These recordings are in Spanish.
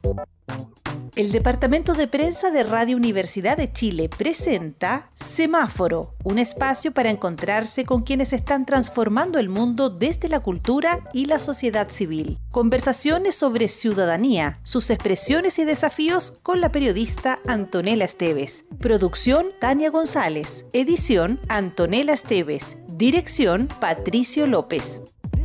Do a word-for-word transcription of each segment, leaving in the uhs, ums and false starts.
El Departamento de Prensa de Radio Universidad de Chile presenta Semáforo, un espacio para encontrarse con quienes están transformando el mundo desde la cultura y la sociedad civil. Conversaciones sobre ciudadanía, sus expresiones y desafíos con la periodista Antonella Esteves. Producción Tania González. Edición Antonella Esteves. Dirección Patricio López.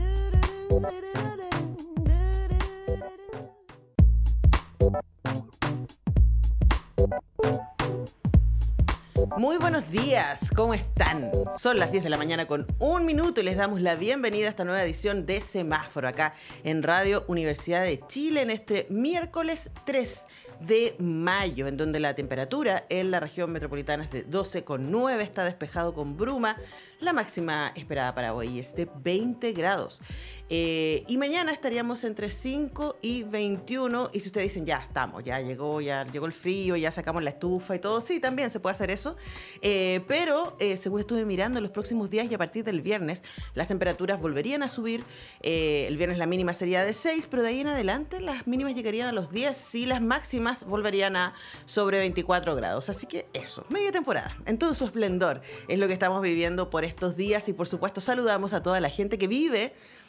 Muy buenos días, ¿cómo están? Son las diez de la mañana con un minuto y les damos la bienvenida a esta nueva edición de Semáforo acá en Radio Universidad de Chile en este miércoles tres de mayo, en donde la temperatura en la región metropolitana es de doce coma nueve, está despejado con bruma. La máxima esperada para hoy es de veinte grados. Eh, y mañana estaríamos entre cinco y veintiuno. Y si ustedes dicen, ya estamos, ya llegó, ya llegó el frío, ya sacamos la estufa y todo, sí, también se puede hacer eso. Eh, pero, eh, según estuve mirando, en los próximos días y a partir del viernes, las temperaturas volverían a subir. Eh, el viernes la mínima sería de seis, pero de ahí en adelante las mínimas llegarían a los diez y las máximas volverían a sobre veinticuatro grados. Así que eso, media temporada, en todo su esplendor, es lo que estamos viviendo por estos días. Y por supuesto saludamos a toda la gente que vive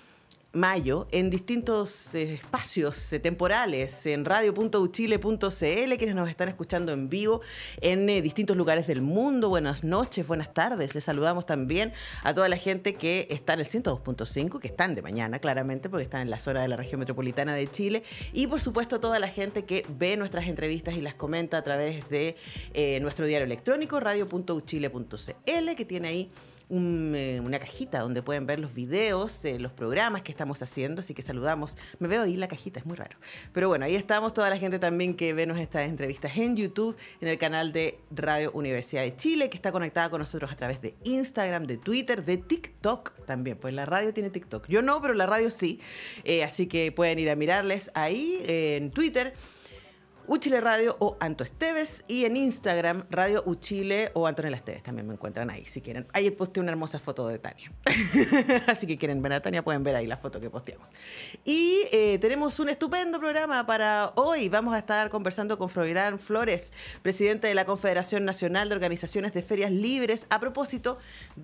mayo en distintos eh, espacios eh, temporales, en radio punto u chile punto c l, quienes nos están escuchando en vivo en eh, distintos lugares del mundo. Buenas noches, buenas tardes. Les saludamos también a toda la gente que está en el ciento dos punto cinco, que están de mañana, claramente, porque están en la zona de la región metropolitana de Chile. Y, por supuesto, a toda la gente que ve nuestras entrevistas y las comenta a través de eh, nuestro diario electrónico, radio punto u chile punto c l, que tiene ahí Un, eh, una cajita donde pueden ver los videos, eh, los programas que estamos haciendo, así que saludamos. Me veo ahí en la cajita, es muy raro. Pero bueno, ahí estamos, toda la gente también que ve estas entrevistas en YouTube, en el canal de Radio Universidad de Chile, que está conectada con nosotros a través de Instagram, de Twitter, de TikTok también, pues la radio tiene TikTok. Yo no, pero la radio sí. Eh, así que pueden ir a mirarles ahí eh, en Twitter, Uchile Radio o Anto Esteves, y en Instagram Radio Uchile o Antonella Esteves, también me encuentran ahí si quieren. Ayer posté una hermosa foto de Tania, así que quieren ver a Tania, pueden ver ahí la foto que posteamos. Y eh, tenemos un estupendo programa para hoy. Vamos a estar conversando con Froilán Flores, presidente de la Confederación Nacional de Organizaciones de Ferias Libres, a propósito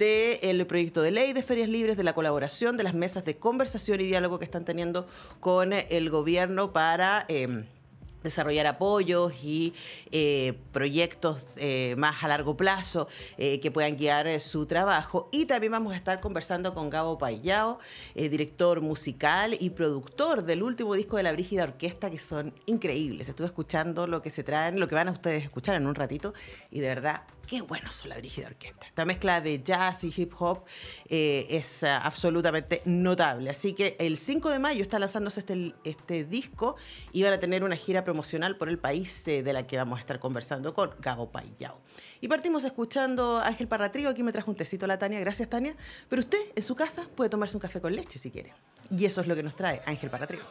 del proyecto de ley de ferias libres, de la colaboración, de las mesas de conversación y diálogo que están teniendo con el gobierno para Eh, desarrollar apoyos y eh, proyectos eh, más a largo plazo eh, que puedan guiar eh, su trabajo. Y también vamos a estar conversando con Gabo Paillao, eh, director musical y productor del último disco de la Brígida Orquesta, que son increíbles. Estuve escuchando lo que se traen, lo que van a ustedes escuchar en un ratito, y de verdad, qué buenos son la Brígida Orquesta. Esta mezcla de jazz y hip hop eh, es uh, absolutamente notable. Así que el cinco de mayo está lanzándose este, este disco y van a tener una gira promocional por el país eh, de la que vamos a estar conversando con Gabo Paillao. Y partimos escuchando a Ángel Parratrío. Aquí me trajo un tecito la Tania, gracias Tania. Pero usted en su casa puede tomarse un café con leche si quiere. Y eso es lo que nos trae Ángel Parratrío.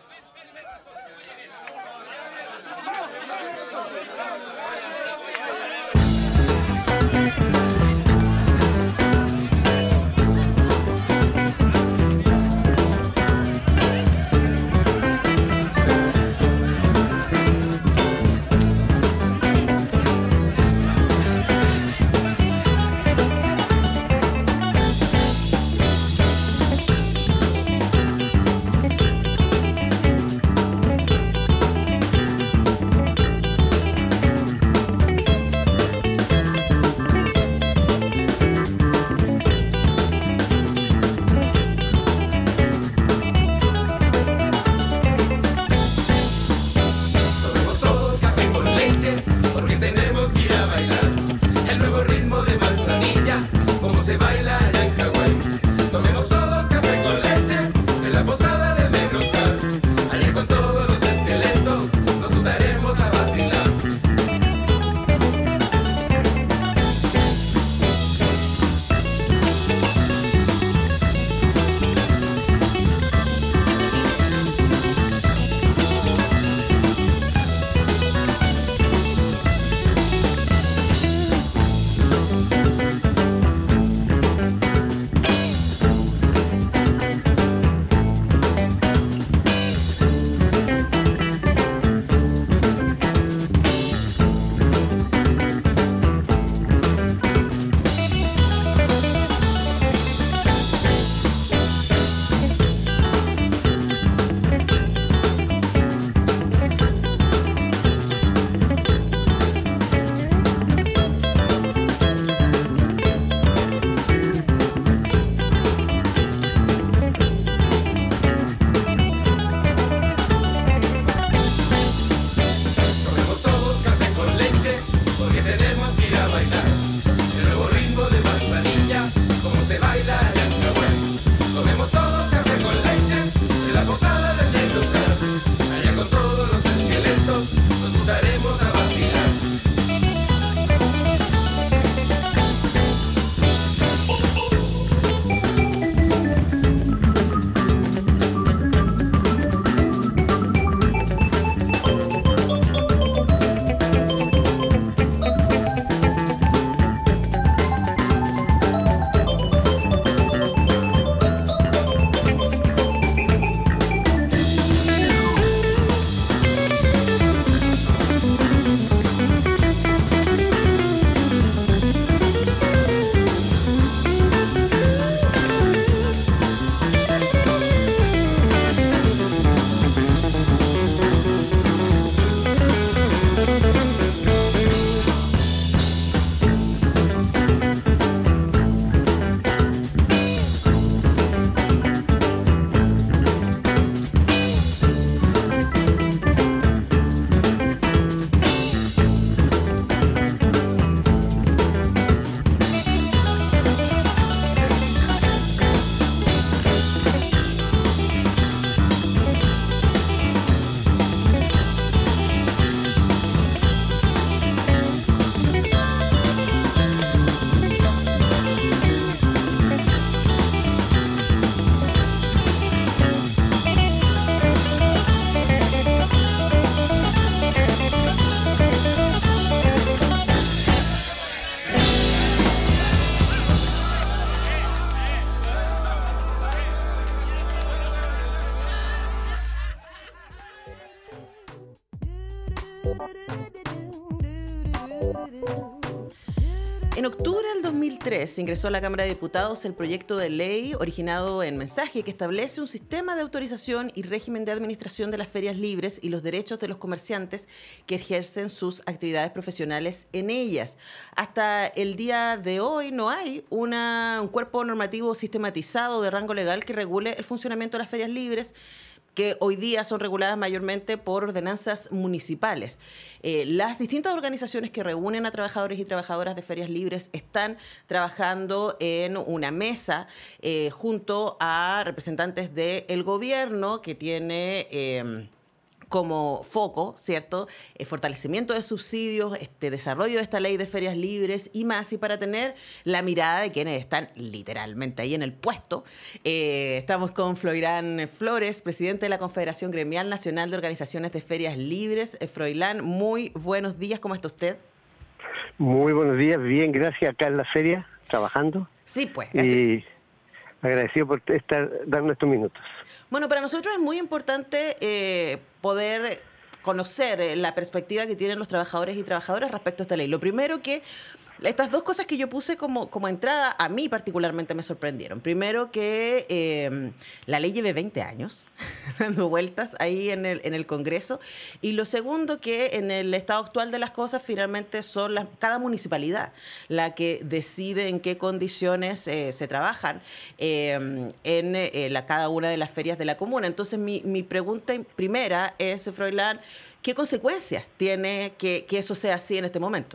En octubre del dos mil tres ingresó a la Cámara de Diputados el proyecto de ley originado en Mensaje que establece un sistema de autorización y régimen de administración de las ferias libres y los derechos de los comerciantes que ejercen sus actividades profesionales en ellas. Hasta el día de hoy no hay una, un cuerpo normativo sistematizado de rango legal que regule el funcionamiento de las ferias libres, que hoy día son reguladas mayormente por ordenanzas municipales. Eh, las distintas organizaciones que reúnen a trabajadores y trabajadoras de ferias libres están trabajando en una mesa eh, junto a representantes del gobierno que tiene Eh, como foco, ¿cierto? El fortalecimiento de subsidios, este desarrollo de esta ley de ferias libres y más, y para tener la mirada de quienes están literalmente ahí en el puesto. Eh, estamos con Froilán Flores, presidente de la Confederación Gremial Nacional de Organizaciones de Ferias Libres. Eh, Froilán, muy buenos días, ¿cómo está usted? Muy buenos días, bien, gracias, acá en la feria, trabajando. Sí, pues. Y agradecido por estar dando estos minutos. Bueno, para nosotros es muy importante eh, poder conocer la perspectiva que tienen los trabajadores y trabajadoras respecto a esta ley. Lo primero que, estas dos cosas que yo puse como, como entrada, a mí particularmente me sorprendieron. Primero que eh, la ley lleve veinte años dando vueltas ahí en el, en el Congreso. Y lo segundo que en el estado actual de las cosas finalmente son las, cada municipalidad la que decide en qué condiciones eh, se trabajan eh, en eh, la, cada una de las ferias de la comuna. Entonces mi, mi pregunta primera es, Froilán, ¿qué consecuencias tiene que, que eso sea así en este momento?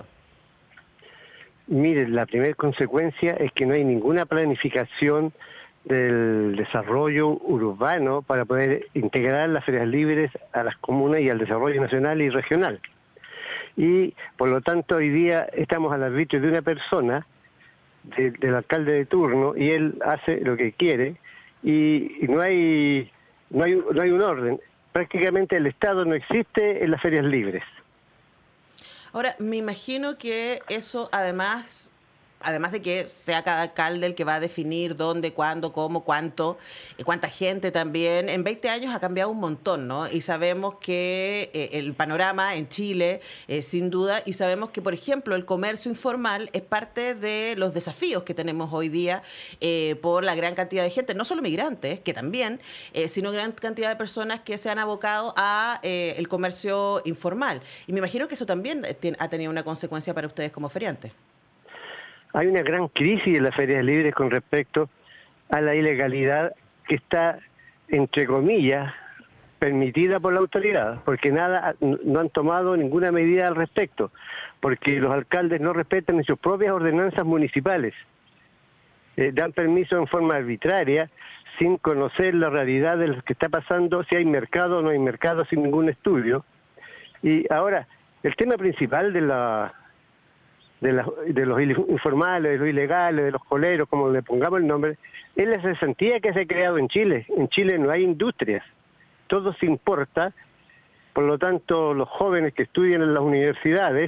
Mire, la primera consecuencia es que no hay ninguna planificación del desarrollo urbano para poder integrar las ferias libres a las comunas y al desarrollo nacional y regional. Y por lo tanto hoy día estamos al arbitrio de una persona, de, del alcalde de turno, y él hace lo que quiere y, y no hay, no hay, no hay un orden. Prácticamente el Estado no existe en las ferias libres. Ahora, me imagino que eso además, además de que sea cada alcalde el que va a definir dónde, cuándo, cómo, cuánto, y cuánta gente también, en veinte años ha cambiado un montón, ¿no? Y sabemos que eh, el panorama en Chile, eh, sin duda, y sabemos que, por ejemplo, el comercio informal es parte de los desafíos que tenemos hoy día eh, por la gran cantidad de gente, no solo migrantes, que también, eh, sino gran cantidad de personas que se han abocado a eh, el comercio informal. Y me imagino que eso también ha tenido una consecuencia para ustedes como feriantes. Hay una gran crisis en las ferias libres con respecto a la ilegalidad que está, entre comillas, permitida por la autoridad, porque nada, no han tomado ninguna medida al respecto, porque los alcaldes no respetan ni sus propias ordenanzas municipales. Eh, dan permiso en forma arbitraria, sin conocer la realidad de lo que está pasando, si hay mercado o no hay mercado, sin ningún estudio. Y ahora, el tema principal de la... De, la, de los informales, de los ilegales, de los coleros, como le pongamos el nombre, es la cesantía que se ha creado en Chile. En Chile no hay industrias, todo se importa, por lo tanto los jóvenes que estudian en las universidades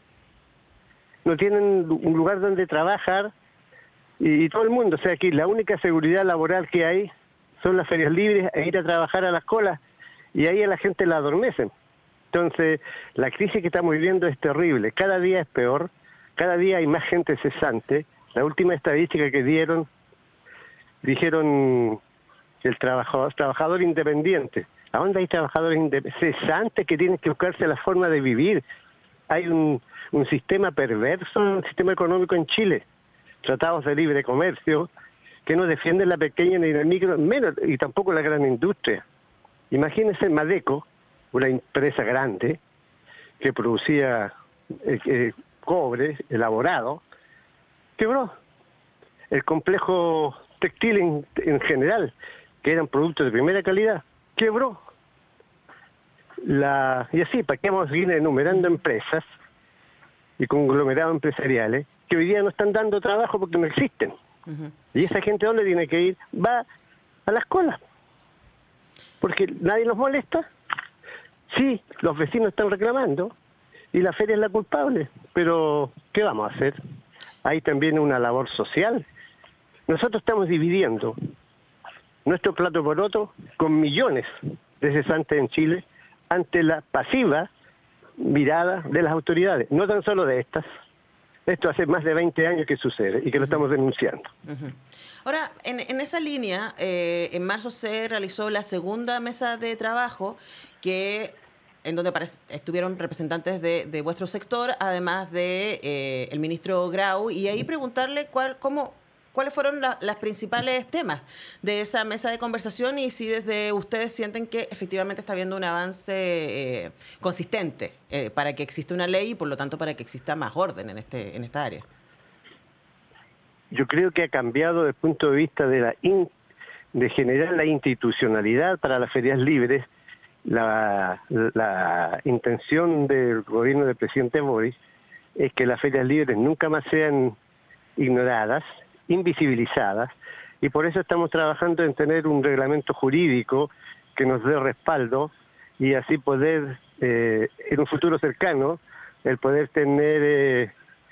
no tienen un lugar donde trabajar y, y todo el mundo, o sea, aquí la única seguridad laboral que hay son las ferias libres e ir a trabajar a las colas y ahí a la gente la adormecen. Entonces, la crisis que estamos viviendo es terrible, cada día es peor. Cada día hay más gente cesante. La última estadística que dieron, dijeron el trabajador, trabajador independiente. ¿A dónde hay trabajadores cesantes que tienen que buscarse la forma de vivir? Hay un, un sistema perverso, un sistema económico en Chile. Tratados de libre comercio que no defienden la pequeña ni la micro, menos, y tampoco la gran industria. Imagínense Madeco, una empresa grande que producía eh, eh, cobre elaborado, quebró. El complejo textil en, en general, que eran productos de primera calidad, quebró. La, y así, ¿para qué vamos a seguir enumerando empresas y conglomerados empresariales que hoy día no están dando trabajo porque no existen? Uh-huh. Y esa gente, ¿dónde tiene que ir? Va a las colas. Porque nadie los molesta. Sí, los vecinos están reclamando y la feria es la culpable, pero ¿qué vamos a hacer? Hay también una labor social. Nosotros estamos dividiendo nuestro plato poroto con millones de cesantes en Chile ante la pasiva mirada de las autoridades, no tan solo de estas. Esto hace más de veinte años que sucede y que lo estamos denunciando. Uh-huh. Ahora, en, en esa línea, eh, en marzo se realizó la segunda mesa de trabajo que en donde estuvieron representantes de, de vuestro sector, además de eh, el ministro Grau, y ahí preguntarle cuál, cómo, cuáles fueron la, las principales temas de esa mesa de conversación y si desde ustedes sienten que efectivamente está habiendo un avance eh, consistente eh, para que exista una ley y por lo tanto para que exista más orden en este en esta área. Yo creo que ha cambiado desde el punto de vista de la in, de generar la institucionalidad para las ferias libres. La, la intención del gobierno del presidente Boris es que las ferias libres nunca más sean ignoradas, invisibilizadas, y por eso estamos trabajando en tener un reglamento jurídico que nos dé respaldo y así poder, eh, en un futuro cercano, el poder tener eh,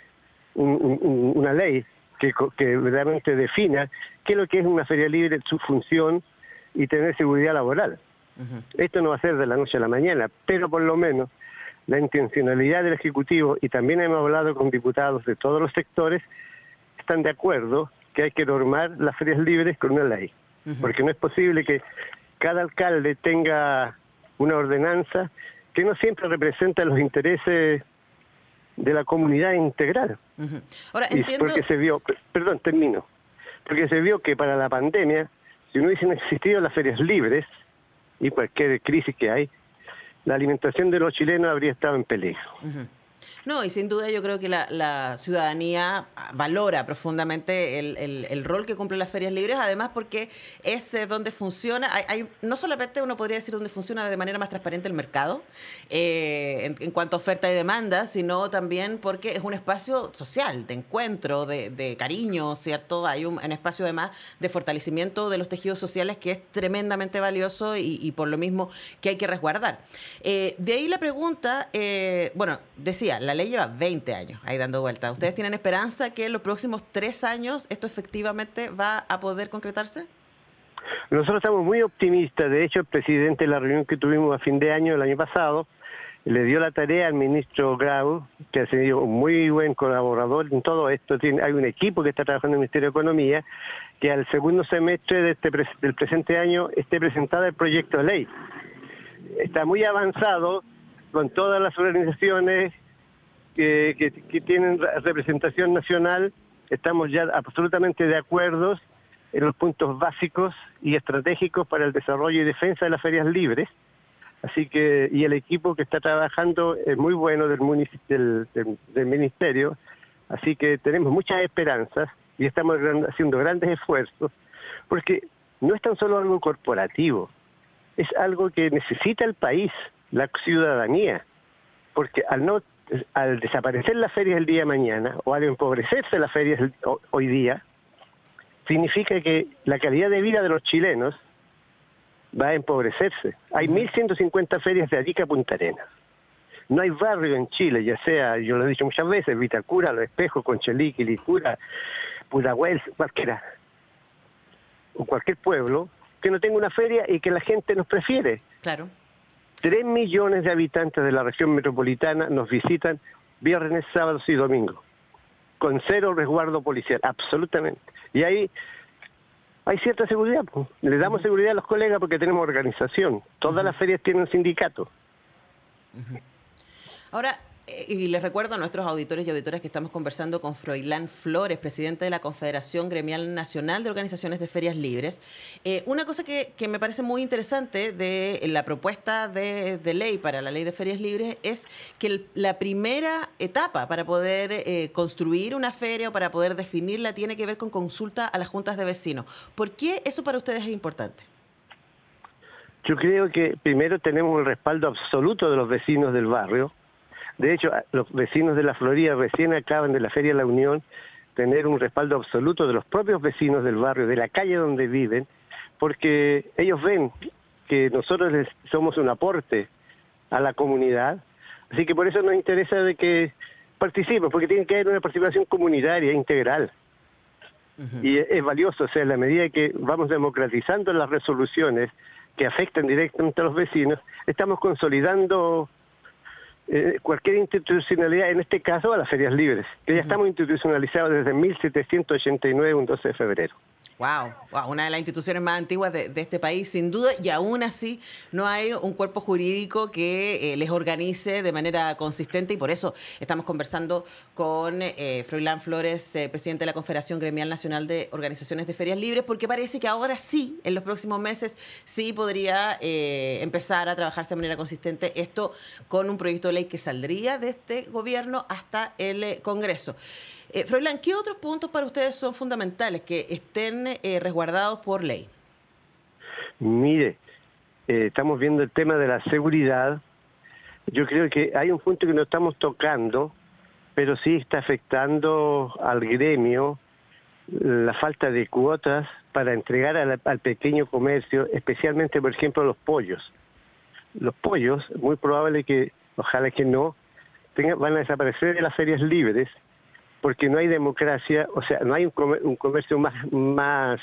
un, un, una ley que, que realmente defina qué es lo que es una feria libre, su función y tener seguridad laboral. Uh-huh. Esto no va a ser de la noche a la mañana, pero por lo menos la intencionalidad del Ejecutivo, y también hemos hablado con diputados de todos los sectores, están de acuerdo que hay que normar las ferias libres con una ley. Uh-huh. Porque no es posible que cada alcalde tenga una ordenanza que no siempre representa los intereses de la comunidad integral. Uh-huh. Ahora, entiendo... Y porque se vio, perdón, termino, porque se vio que para la pandemia, si no hubiesen existido las ferias libres, y cualquier crisis que hay, la alimentación de los chilenos habría estado en peligro. Uh-huh. No, y sin duda yo creo que la, la ciudadanía valora profundamente el, el, el rol que cumplen las ferias libres, además porque es eh, donde funciona, hay, hay, no solamente uno podría decir donde funciona de manera más transparente el mercado, eh, en, en cuanto a oferta y demanda, sino también porque es un espacio social, de encuentro, de, de cariño, ¿cierto? Hay un, un espacio además de fortalecimiento de los tejidos sociales que es tremendamente valioso y, y por lo mismo que hay que resguardar. Eh, de ahí la pregunta, eh, bueno, decía, la ley lleva veinte años ahí dando vuelta. ¿Ustedes tienen esperanza que en los próximos tres años esto efectivamente va a poder concretarse? Nosotros estamos muy optimistas. De hecho, el presidente, en la reunión que tuvimos a fin de año, el año pasado, le dio la tarea al ministro Grau, que ha sido un muy buen colaborador en todo esto. Tiene, hay un equipo que está trabajando en el Ministerio de Economía, que al segundo semestre de este, del presente año esté presentado el proyecto de ley. Está muy avanzado con todas las organizaciones Que, que, que tienen representación nacional. Estamos ya absolutamente de acuerdo en los puntos básicos y estratégicos para el desarrollo y defensa de las ferias libres. Así que, y el equipo que está trabajando es muy bueno del, del, del, del ministerio, así que tenemos muchas esperanzas y estamos gran, haciendo grandes esfuerzos, porque no es tan solo algo corporativo, es algo que necesita el país, la ciudadanía, porque al no al desaparecer las ferias el día de mañana o al empobrecerse las ferias hoy día, significa que la calidad de vida de los chilenos va a empobrecerse. Hay mil ciento cincuenta ferias de Arica a Punta Arenas. No hay barrio en Chile, ya sea, yo lo he dicho muchas veces, Vitacura, Los Espejos, Conchalí, Licura, Pudahuel, cualquiera, o cualquier pueblo, que no tenga una feria y que la gente nos prefiere. Claro. Tres millones de habitantes de la región metropolitana nos visitan viernes, sábados y domingos, con cero resguardo policial, absolutamente. Y ahí hay cierta seguridad, pues. Le damos uh-huh. seguridad a los colegas porque tenemos organización. Todas uh-huh. las ferias tienen sindicato. Uh-huh. Ahora, eh, y les recuerdo a nuestros auditores y auditoras que estamos conversando con Froilán Flores, presidente de la Confederación Gremial Nacional de Organizaciones de Ferias Libres. Eh, una cosa que, que me parece muy interesante de la propuesta de, de ley para la ley de ferias libres es que el, la primera etapa para poder eh, construir una feria o para poder definirla tiene que ver con consulta a las juntas de vecinos. ¿Por qué eso para ustedes es importante? Yo creo que primero tenemos el respaldo absoluto de los vecinos del barrio. De hecho, los vecinos de la Florida recién acaban de la Feria de la Unión tener un respaldo absoluto de los propios vecinos del barrio, de la calle donde viven, porque ellos ven que nosotros les somos un aporte a la comunidad, así que por eso nos interesa de que participen, porque tiene que haber una participación comunitaria integral. Uh-huh. Y es, es valioso, o sea, en la medida que vamos democratizando las resoluciones que afectan directamente a los vecinos, estamos consolidando eh, cualquier institucionalidad, en este caso a las ferias libres, que ya uh-huh. estamos institucionalizados desde mil setecientos ochenta y nueve, un doce de febrero. Wow, wow, una de las instituciones más antiguas de, de este país, sin duda, y aún así no hay un cuerpo jurídico que eh, les organice de manera consistente, y por eso estamos conversando con eh, Froilán Flores, eh, presidente de la Confederación Gremial Nacional de Organizaciones de Ferias Libres, porque parece que ahora sí, en los próximos meses, sí podría eh, empezar a trabajarse de manera consistente esto con un proyecto de ley que saldría de este gobierno hasta el eh, Congreso. Eh, Froilán, ¿qué otros puntos para ustedes son fundamentales que estén eh, resguardados por ley? Mire, eh, estamos viendo el tema de la seguridad. Yo creo que hay un punto que no estamos tocando, pero sí está afectando al gremio la falta de cuotas para entregar al, al pequeño comercio, especialmente, por ejemplo, los pollos. Los pollos, muy probable que, ojalá que no, tengan, van a desaparecer de las ferias libres, porque no hay democracia, o sea, no hay un, comer, un comercio más, más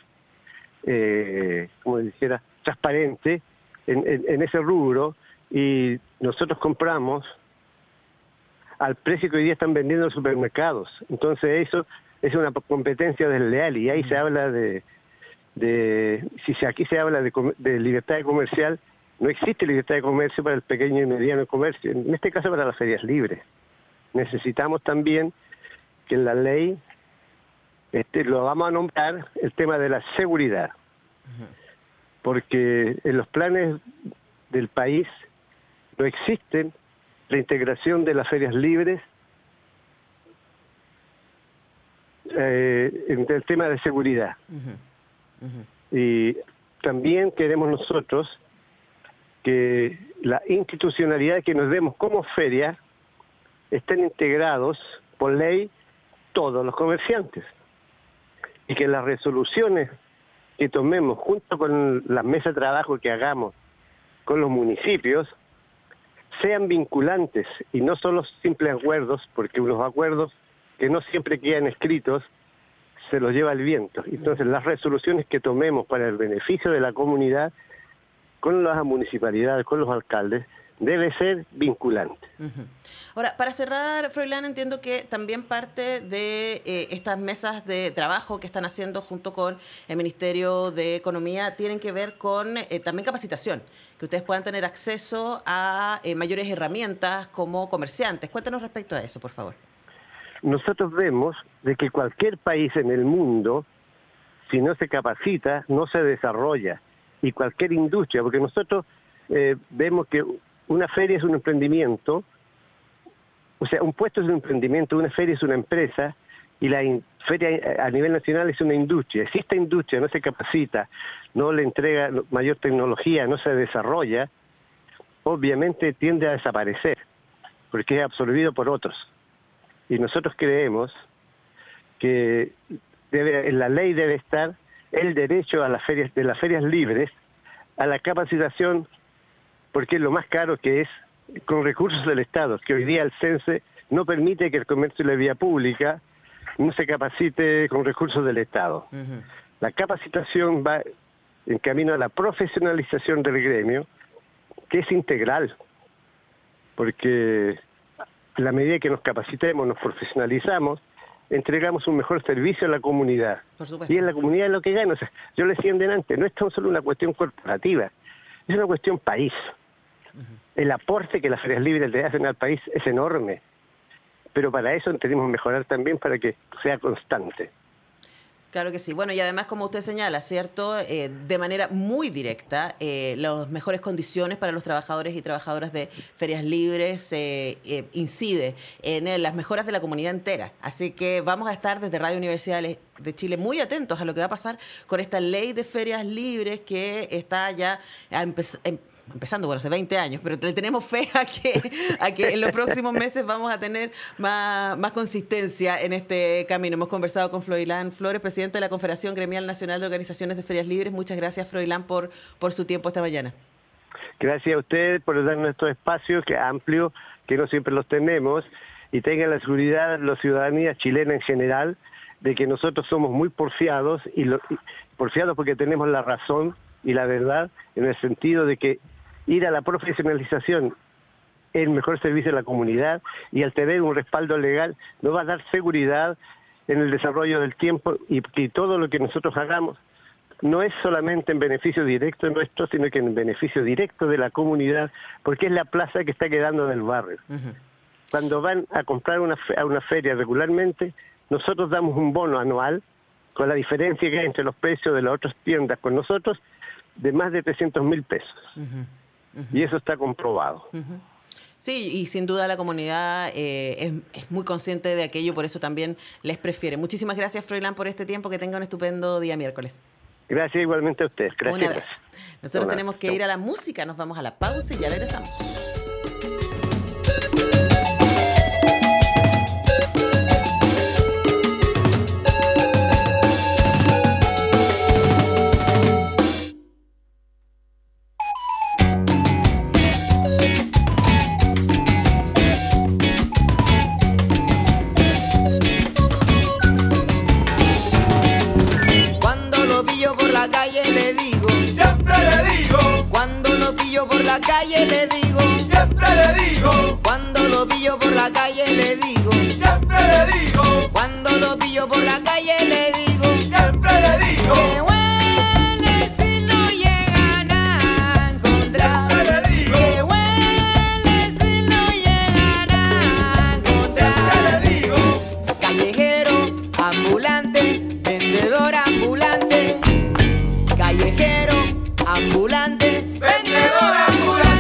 eh, como dijera, transparente en, en, en ese rubro, y nosotros compramos al precio que hoy día están vendiendo los supermercados. Entonces eso es una competencia desleal, y ahí se habla de, de si aquí se habla de, de libertad comercial, no existe libertad de comercio para el pequeño y mediano comercio, en este caso para las ferias libres. Necesitamos también que en la ley, este, lo vamos a nombrar, el tema de la seguridad, porque en los planes del país no existen la integración de las ferias libres eh, en el tema de seguridad. Uh-huh. Uh-huh. Y también queremos nosotros que la institucionalidad que nos demos como feria estén integrados por ley todos los comerciantes, y que las resoluciones que tomemos junto con las mesas de trabajo que hagamos con los municipios sean vinculantes y no solo simples acuerdos, porque unos acuerdos que no siempre quedan escritos se los lleva el viento. Entonces las resoluciones que tomemos para el beneficio de la comunidad con las municipalidades, con los alcaldes, debe ser vinculante. Uh-huh. Ahora, para cerrar, Froilán, entiendo que también parte de eh, estas mesas de trabajo que están haciendo junto con el Ministerio de Economía tienen que ver con eh, también capacitación, que ustedes puedan tener acceso a eh, mayores herramientas como comerciantes. Cuéntanos respecto a eso, por favor. Nosotros vemos de que cualquier país en el mundo, si no se capacita, no se desarrolla, y cualquier industria, porque nosotros eh, vemos que una feria es un emprendimiento, o sea, un puesto es un emprendimiento, una feria es una empresa, y la in- feria a nivel nacional es una industria. Si esta industria no se capacita, no le entrega mayor tecnología, no se desarrolla, obviamente tiende a desaparecer, porque es absorbido por otros. Y nosotros creemos que debe, en la ley debe estar el derecho a las ferias, de las ferias libres, a la capacitación, porque es lo más caro que es, con recursos del Estado, que hoy día el CENSE no permite que el comercio de la vía pública no se capacite con recursos del Estado. Uh-huh. La capacitación va en camino a la profesionalización del gremio, que es integral, porque a la medida que nos capacitemos, nos profesionalizamos, entregamos un mejor servicio a la comunidad. Por supuesto. Y en la comunidad es lo que gana. O sea, yo le decía antes, no es tan solo una cuestión corporativa, es una cuestión país. Uh-huh. El aporte que las ferias libres le hacen al país es enorme, pero para eso tenemos que mejorar también para que sea constante. Claro que sí. Bueno, y además, como usted señala, ¿cierto? Eh, de manera muy directa, eh, las mejores condiciones para los trabajadores y trabajadoras de ferias libres eh, eh, incide en eh, las mejoras de la comunidad entera. Así que vamos a estar desde Radio Universidad de Chile muy atentos a lo que va a pasar con esta ley de ferias libres que está ya a empezar. Empezando, bueno, hace veinte años, pero le tenemos fe a que, a que en los próximos meses vamos a tener más, más consistencia en este camino. Hemos conversado con Froilán Flores, presidente de la Confederación Gremial Nacional de Organizaciones de Ferias Libres. Muchas gracias, Froilán, por, por su tiempo esta mañana. Gracias a ustedes por darnos estos espacios que amplios, que no siempre los tenemos, y tengan la seguridad la ciudadanía chilena en general de que nosotros somos muy porfiados, y, lo, y porfiados porque tenemos la razón y la verdad, en el sentido de que ir a la profesionalización el mejor servicio a la comunidad, y al tener un respaldo legal nos va a dar seguridad en el desarrollo del tiempo, y que todo lo que nosotros hagamos no es solamente en beneficio directo nuestro, sino que en beneficio directo de la comunidad, porque es la plaza que está quedando del barrio. Uh-huh. Cuando van a comprar una fe- a una feria regularmente, nosotros damos un bono anual, con la diferencia que hay entre los precios de las otras tiendas con nosotros, de más de trescientos mil pesos. Uh-huh. Uh-huh. Y eso está comprobado. Uh-huh. Sí, y sin duda la comunidad eh, es, es muy consciente de aquello, por eso también les prefiere. Muchísimas gracias, Froilán, por este tiempo. Que tenga un estupendo día miércoles. Gracias igualmente a ustedes. Gracias. Un abrazo. Nosotros un tenemos que ir a la música, nos vamos a la pausa y ya regresamos. Calle le digo, siempre le digo, cuando lo pillo por la calle le digo, siempre le digo, cuando lo pillo por la calle le digo, siempre le digo, que huele si no llegan a encontrar, siempre le digo, que huele si no llegan a encontrar, siempre le digo, callejero, ambulante, vendedor ambulante, callejero, ambulante, vendedor ambulante.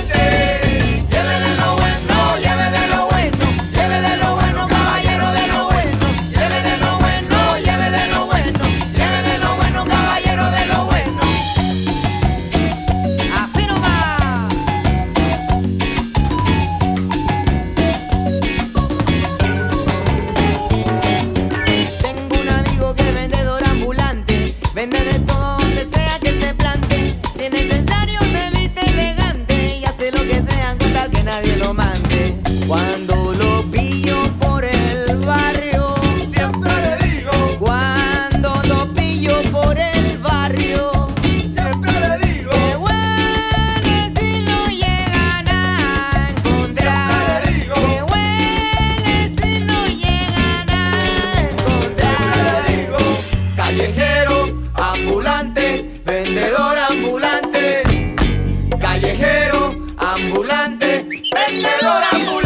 Cuando lo pillo por el barrio, siempre le digo, cuando lo pillo por el barrio, siempre le digo, que huele si lo llegan a encontrar, siempre le digo, que huele si lo llegan a encontrar, siempre le digo, callejero, ambulante, vendedor ambulante, callejero, ambulante, vendedor ambulante.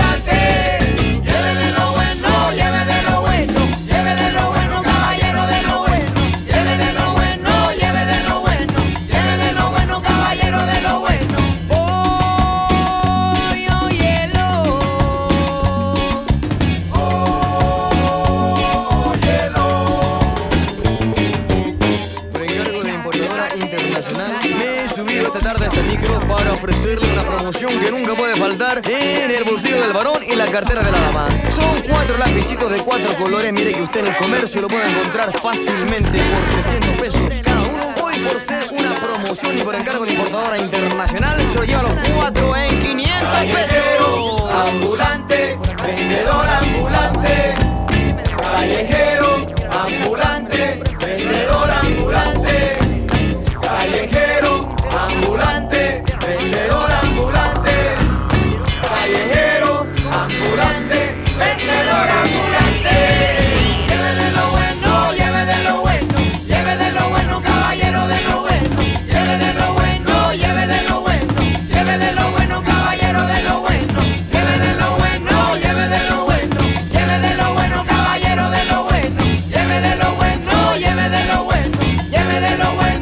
Ofrecerle una promoción que nunca puede faltar en el bolsillo del varón y la cartera de la dama. Son cuatro lapicitos de cuatro colores. Mire que usted en el comercio lo puede encontrar fácilmente por trescientos pesos cada uno. Hoy, por ser una promoción y por encargo de importadora internacional, se lo lleva los cuatro en quinientos pesos. Ambulante, vendedor ambulante, callejero, ambulante, vendedor ambulante, callejero, ambulante, vendedor ambulante, callejero, ambulante, vendedor ambulante. Lleve de lo bueno, lleve de lo bueno, lleve de lo bueno, caballero de lo bueno, lleve de lo bueno, lleve de lo bueno, lleve de lo bueno, caballero de lo bueno, lleve de lo bueno, lleve de lo bueno, lleve de lo bueno, caballero de lo bueno, lleve de lo bueno, lleve de lo bueno, lleve de lo bueno.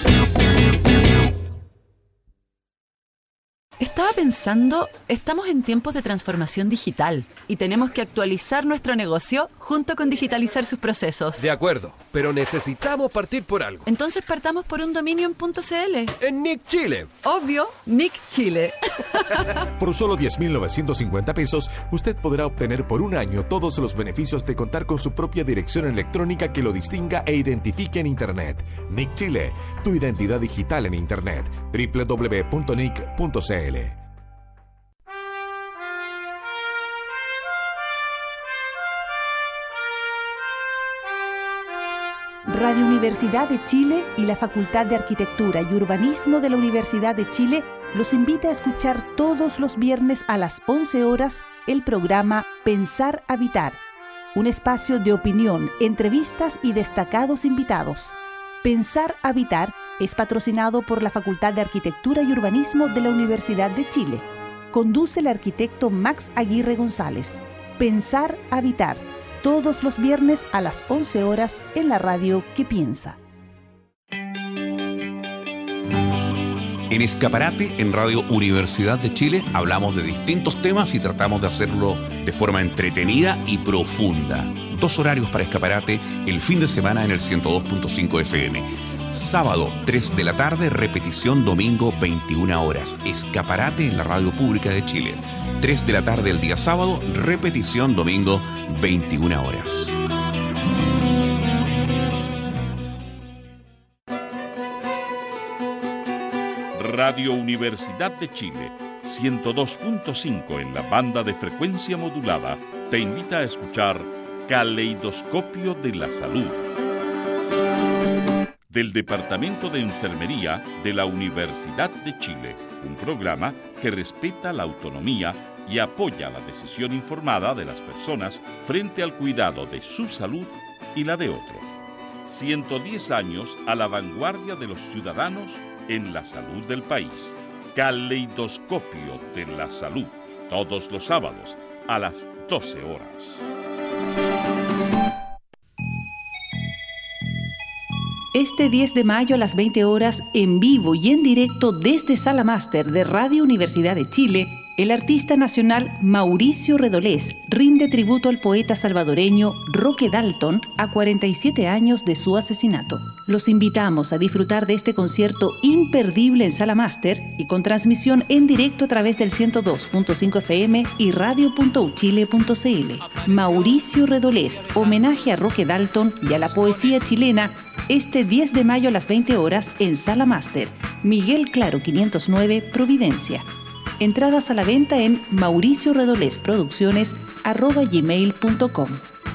Estaba pensando, estamos en tiempos de transformación digital y tenemos que actualizar nuestro negocio junto con digitalizar sus procesos. De acuerdo, pero necesitamos partir por algo. Entonces partamos por un dominio en .cl. En Nick Chile. Obvio, Nick Chile. Por solo diez mil novecientos cincuenta pesos, usted podrá obtener por un año todos los beneficios de contar con su propia dirección electrónica que lo distinga e identifique en Internet. Nick Chile, tu identidad digital en Internet. doble u doble u doble u punto nick punto c l. Radio Universidad de Chile y la Facultad de Arquitectura y Urbanismo de la Universidad de Chile los invita a escuchar todos los viernes a las once horas el programa Pensar Habitar, un espacio de opinión, entrevistas y destacados invitados. Pensar Habitar es patrocinado por la Facultad de Arquitectura y Urbanismo de la Universidad de Chile. Conduce el arquitecto Max Aguirre González. Pensar Habitar, todos los viernes a las once horas en la radio que piensa. En Escaparate, en Radio Universidad de Chile, hablamos de distintos temas y tratamos de hacerlo de forma entretenida y profunda. Dos horarios para Escaparate el fin de semana en el ciento dos punto cinco F M. Sábado, tres de la tarde, repetición domingo, veintiuna horas. Escaparate en la Radio Pública de Chile. tres de la tarde el día sábado, repetición domingo, veintiuna horas. Radio Universidad de Chile, ciento dos punto cinco en la banda de frecuencia modulada, te invita a escuchar Caleidoscopio de la Salud, del Departamento de Enfermería de la Universidad de Chile, un programa que respeta la autonomía y apoya la decisión informada de las personas frente al cuidado de su salud y la de otros. ciento diez años a la vanguardia de los ciudadanos en la salud del país. Caleidoscopio de la Salud, todos los sábados a las doce horas. Este diez de mayo a las veinte horas, en vivo y en directo desde Sala Máster de Radio Universidad de Chile, el artista nacional Mauricio Redolés rinde tributo al poeta salvadoreño Roque Dalton a cuarenta y siete años de su asesinato. Los invitamos a disfrutar de este concierto imperdible en Sala Máster y con transmisión en directo a través del ciento dos punto cinco F M y radio punto u chile punto c l. Mauricio Redolés, homenaje a Roque Dalton y a la poesía chilena, este diez de mayo a las veinte horas en Sala Máster. Miguel Claro quinientos nueve, Providencia. Entradas a la venta en mauricioredolesproducciones arroba gmail punto com.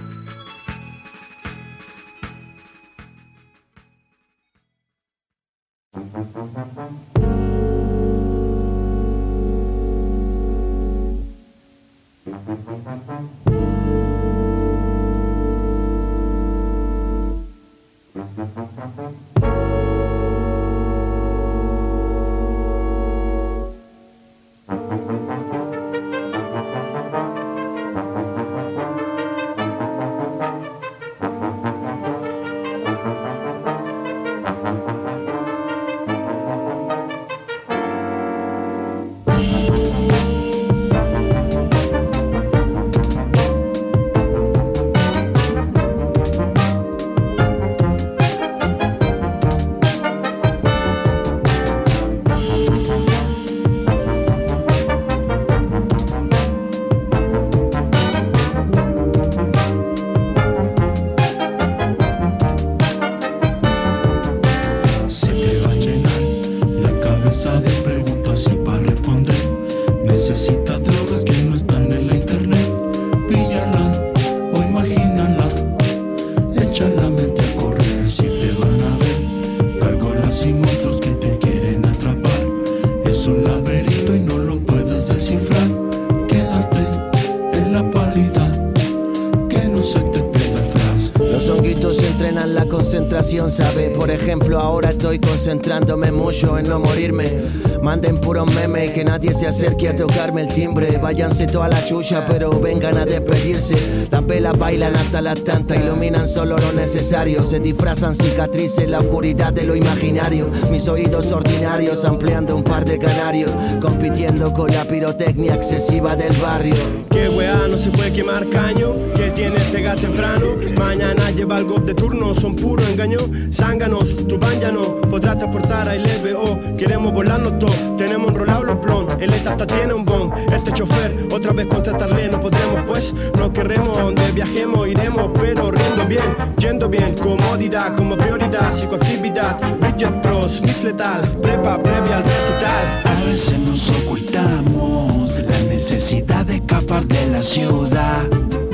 ¿Sabe? Por ejemplo, ahora estoy concentrándome mucho en no morirme. Manden puros memes, que nadie se acerque a tocarme el timbre. Váyanse toda la chucha, pero vengan a despedirse. Las velas bailan hasta las tantas, iluminan solo lo necesario. Se disfrazan cicatrices, la oscuridad de lo imaginario. Mis oídos ordinarios ampliando un par de canarios, compitiendo con la pirotecnia excesiva del barrio. Que weá, no se puede quemar caño, que tiene pega temprano. Mañana lleva algo de turno, son puro engaño. Zánganos, tu van ya no podrá transportar a L B O. Queremos volarnos todos, tenemos enrolado los blon. El hasta tiene un bon, este chofer otra vez contratarle no podremos, pues no queremos donde viajemos iremos, pero riendo bien, yendo bien, comodidad como prioridad, psicoactividad, Bridget Bros, mix letal, prepa previa al recital. A veces nos ocultamos de la necesidad de escapar de la ciudad.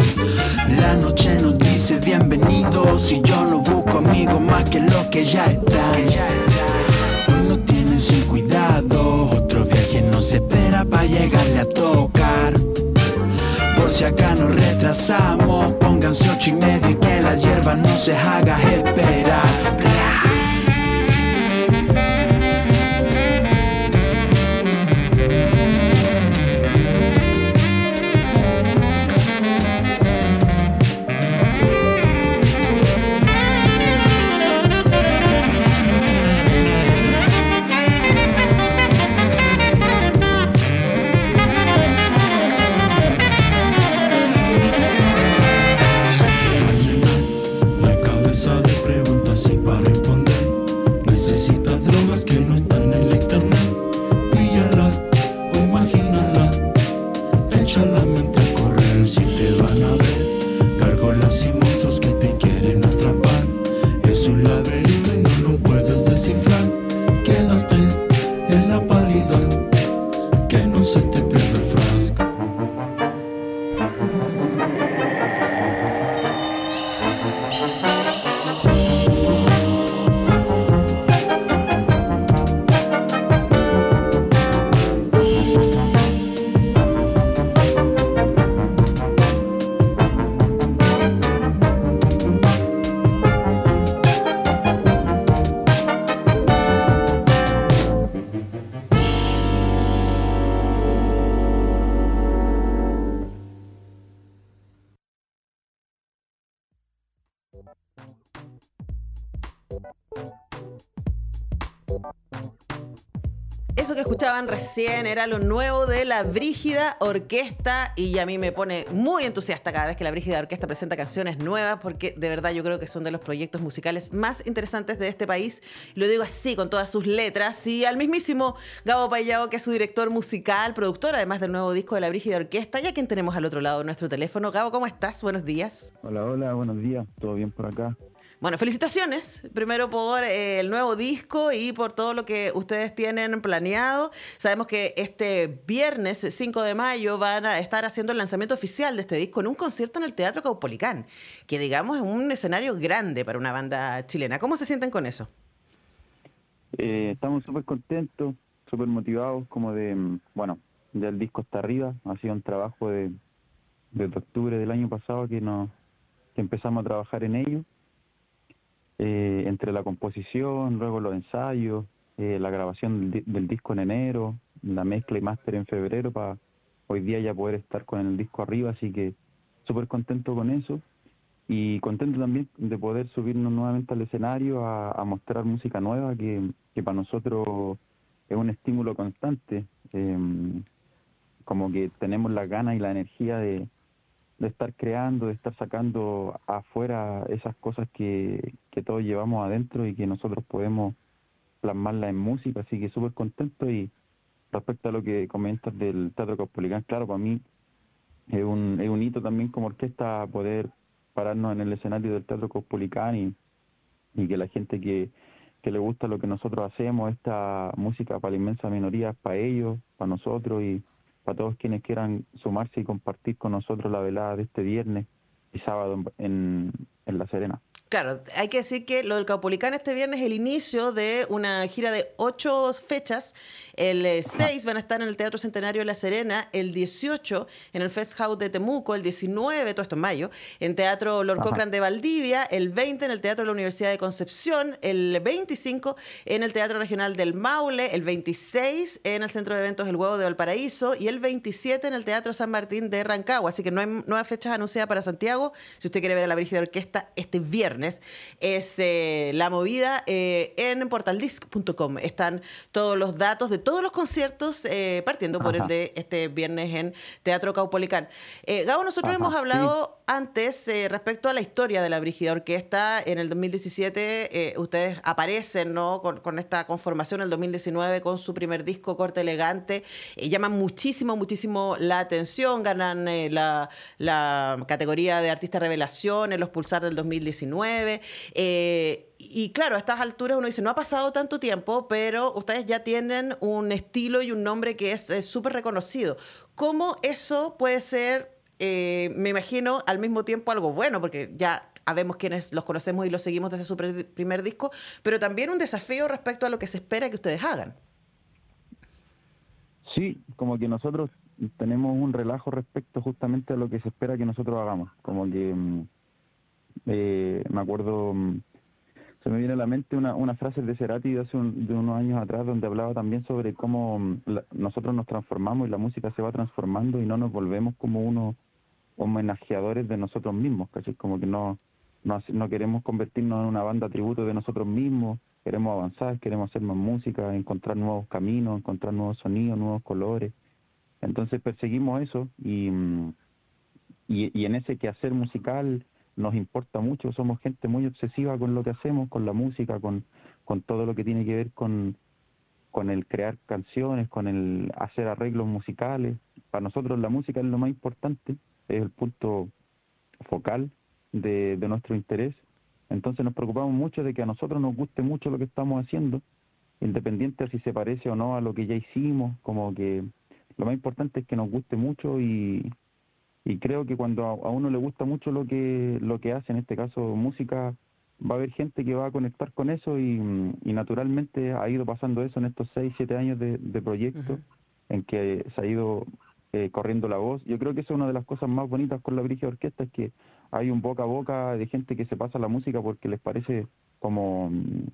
La noche nos dice bienvenidos y yo no busco amigos más que los que ya están. Uno tiene sin cuidado, otro viaje llegarle a tocar. Por si acá nos retrasamos, pónganse ocho y medio y que la hierba no se haga esperar. Eso que escuchaban recién era lo nuevo de la Brígida Orquesta y a mí me pone muy entusiasta cada vez que la Brígida Orquesta presenta canciones nuevas porque de verdad yo creo que son de los proyectos musicales más interesantes de este país. Lo digo así, con todas sus letras. Y al mismísimo Gabo Payao, que es su director musical, productor, además del nuevo disco de la Brígida Orquesta. ¿Y a quién tenemos al otro lado de nuestro teléfono? Gabo, ¿cómo estás? Buenos días. Hola, hola, buenos días. ¿Todo bien por acá? Bueno, felicitaciones primero por eh, el nuevo disco y por todo lo que ustedes tienen planeado. Sabemos que este viernes cinco de mayo van a estar haciendo el lanzamiento oficial de este disco en un concierto en el Teatro Caupolicán, que digamos es un escenario grande para una banda chilena. ¿Cómo se sienten con eso? Eh, estamos súper contentos, súper motivados, como de, bueno, ya el disco está arriba. Ha sido un trabajo de, de octubre del año pasado que, nos, que empezamos a trabajar en ello. Eh, entre la composición, luego los ensayos, eh, la grabación del, del disco en enero, la mezcla y máster en febrero, para hoy día ya poder estar con el disco arriba, así que súper contento con eso y contento también de poder subirnos nuevamente al escenario a, a mostrar música nueva que, que para nosotros es un estímulo constante, eh, como que tenemos las ganas y la energía de de estar creando, de estar sacando afuera esas cosas que, que todos llevamos adentro y que nosotros podemos plasmarlas en música, así que súper contento. Y respecto a lo que comentas del Teatro Caupolicán, claro, para mí es un, es un hito también como orquesta poder pararnos en el escenario del Teatro Caupolicán y, y que la gente que, que le gusta lo que nosotros hacemos, esta música para la inmensa minoría, es para ellos, para nosotros y para todos quienes quieran sumarse y compartir con nosotros la velada de este viernes y sábado en, en La Serena. Claro, hay que decir que lo del Caupolicán este viernes es el inicio de una gira de ocho fechas. El eh, seis van a estar en el Teatro Centenario de La Serena, el dieciocho en el Fest House de Temuco, el diecinueve, todo esto en mayo, en Teatro Lord Cochrane de Valdivia, el veinte en el Teatro de la Universidad de Concepción, el veinticinco en el Teatro Regional del Maule, el veintiséis en el Centro de Eventos El Huevo de Valparaíso y el veintisiete en el Teatro San Martín de Rancagua. Así que no hay nuevas fechas anunciadas para Santiago. Si usted quiere ver a la Brígida Orquesta este viernes, es eh, la movida eh, en portal disc punto com. Están todos los datos de todos los conciertos, eh, partiendo por Ajá. el de este viernes en Teatro Caupolicán. Eh, Gabo, nosotros Ajá, hemos hablado sí. antes eh, respecto a la historia de la Brígida Orquesta. En el dos mil diecisiete eh, ustedes aparecen, ¿no?, con, con esta conformación. En el dos mil diecinueve con su primer disco, Corte Elegante. Eh, llaman muchísimo, muchísimo la atención. Ganan eh, la, la categoría de Artista Revelación en los Pulsar del dos mil diecinueve. Eh, y claro, a estas alturas uno dice, no ha pasado tanto tiempo, pero ustedes ya tienen un estilo y un nombre que es súper reconocido. ¿Cómo eso puede ser, eh, me imagino, al mismo tiempo algo bueno? Porque ya sabemos quienes los conocemos y los seguimos desde su pre- primer disco, pero también un desafío respecto a lo que se espera que ustedes hagan. Sí, como que nosotros tenemos un relajo respecto justamente a lo que se espera que nosotros hagamos. Como que eh, me acuerdo, se me viene a la mente una, una frase de Cerati de hace un, de unos años atrás, donde hablaba también sobre cómo la, nosotros nos transformamos y la música se va transformando y no nos volvemos como unos homenajeadores de nosotros mismos, ¿cachai? Como que no, no, no queremos convertirnos en una banda tributo de nosotros mismos. Queremos avanzar, queremos hacer más música, encontrar nuevos caminos, encontrar nuevos sonidos, nuevos colores. Entonces perseguimos eso y, y, y en ese quehacer musical nos importa mucho. Somos gente muy obsesiva con lo que hacemos, con la música, con, con todo lo que tiene que ver con, con el crear canciones, con el hacer arreglos musicales. Para nosotros la música es lo más importante, es el punto focal de, de nuestro interés. Entonces nos preocupamos mucho de que a nosotros nos guste mucho lo que estamos haciendo, independiente de si se parece o no a lo que ya hicimos. Como que lo más importante es que nos guste mucho y, y creo que cuando a, a uno le gusta mucho lo que lo que hace, en este caso música, va a haber gente que va a conectar con eso y, y naturalmente ha ido pasando eso en estos seis, siete años de, de proyecto, uh-huh. en que se ha ido eh, corriendo la voz. Yo creo que esa es una de las cosas más bonitas con la Brígida Orquesta, es que hay un boca a boca de gente que se pasa la música porque les parece como,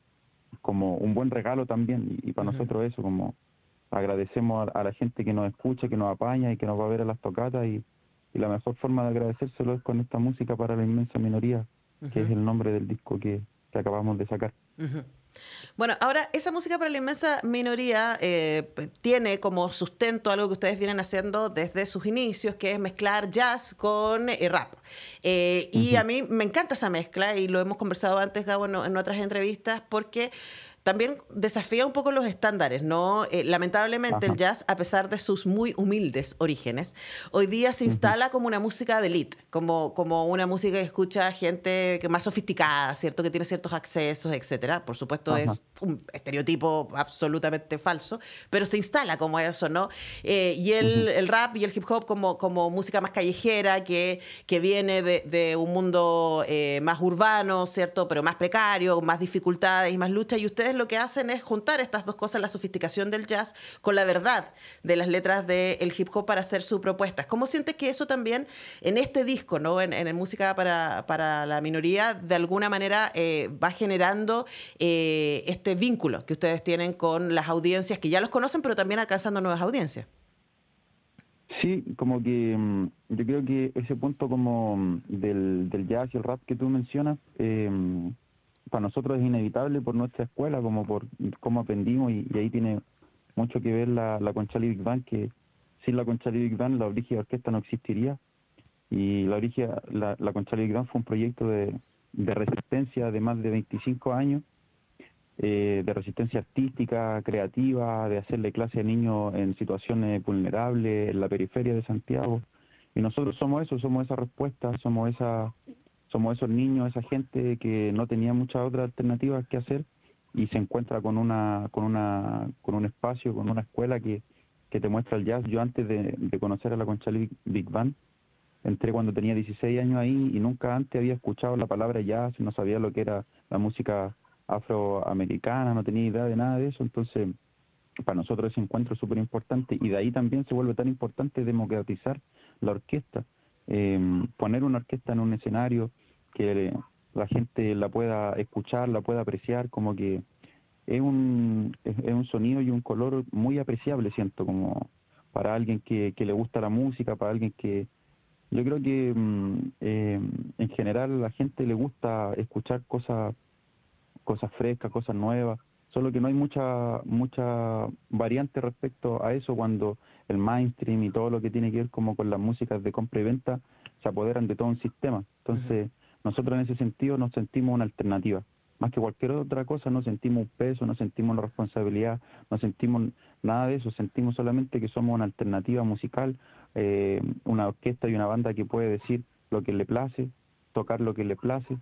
como un buen regalo también, y, y para uh-huh. nosotros eso, como agradecemos a, a la gente que nos escucha, que nos apaña y que nos va a ver a las tocatas, y, y la mejor forma de agradecérselo es con esta música para la inmensa minoría, uh-huh. que es el nombre del disco que, que acabamos de sacar. Uh-huh. Bueno, ahora esa música para la inmensa minoría eh, tiene como sustento algo que ustedes vienen haciendo desde sus inicios, que es mezclar jazz con eh, rap. Eh, uh-huh. Y a mí me encanta esa mezcla, y lo hemos conversado antes, Gabo, en, en otras entrevistas, porque también desafía un poco los estándares, ¿no? Eh, lamentablemente, Ajá. el jazz, a pesar de sus muy humildes orígenes, hoy día se instala uh-huh. como una música de élite, como, como una música que escucha gente que más sofisticada, ¿cierto? Que tiene ciertos accesos, etcétera. Por supuesto, Ajá. es un estereotipo absolutamente falso, pero se instala como eso, ¿no? Eh, y el, uh-huh. el rap y el hip hop como, como música más callejera, que, que viene de, de un mundo eh, más urbano, ¿cierto? Pero más precario, con más dificultades y más lucha, y ustedes lo que hacen es juntar estas dos cosas, la sofisticación del jazz con la verdad de las letras del hip hop para hacer sus propuestas. ¿Cómo sientes que eso también en este disco, ¿no? en, en música para, para la minoría, de alguna manera eh, va generando eh, este vínculo que ustedes tienen con las audiencias que ya los conocen, pero también alcanzando nuevas audiencias? Sí, como que um, yo creo que ese punto como um, del, del jazz y el rap que tú mencionas, eh, para nosotros es inevitable por nuestra escuela, como por cómo aprendimos, y, y ahí tiene mucho que ver la, la Conchalí Big Band, que sin la Conchalí Big Band la Brígida Orquesta no existiría, y la Brígida, la, la Conchalí Big Band fue un proyecto de, de resistencia de más de veinticinco años, eh, de resistencia artística, creativa, de hacerle clase a niños en situaciones vulnerables, en la periferia de Santiago, y nosotros somos eso, somos esa respuesta, somos esa... Somos esos niños, esa gente que no tenía muchas otras alternativas que hacer y se encuentra con una con una con un espacio, con una escuela que, que te muestra el jazz. Yo antes de, de conocer a la Conchalí Big Band, entré cuando tenía dieciséis años ahí y nunca antes había escuchado la palabra jazz, no sabía lo que era la música afroamericana, no tenía idea de nada de eso. Entonces, para nosotros ese encuentro es súper importante, y de ahí también se vuelve tan importante democratizar la orquesta, eh, poner una orquesta en un escenario que la gente la pueda escuchar, la pueda apreciar, como que es un es, es un sonido y un color muy apreciable, siento, como para alguien que, que le gusta la música, para alguien que... Yo creo que eh, en general a la gente le gusta escuchar cosas cosas frescas, cosas nuevas, solo que no hay mucha mucha variante respecto a eso cuando el mainstream y todo lo que tiene que ver como con las músicas de compra y venta se apoderan de todo un sistema. Entonces, uh-huh. nosotros en ese sentido nos sentimos una alternativa. Más que cualquier otra cosa, no sentimos un peso, no sentimos una responsabilidad, no sentimos nada de eso, sentimos solamente que somos una alternativa musical, eh, una orquesta y una banda que puede decir lo que le place, tocar lo que le place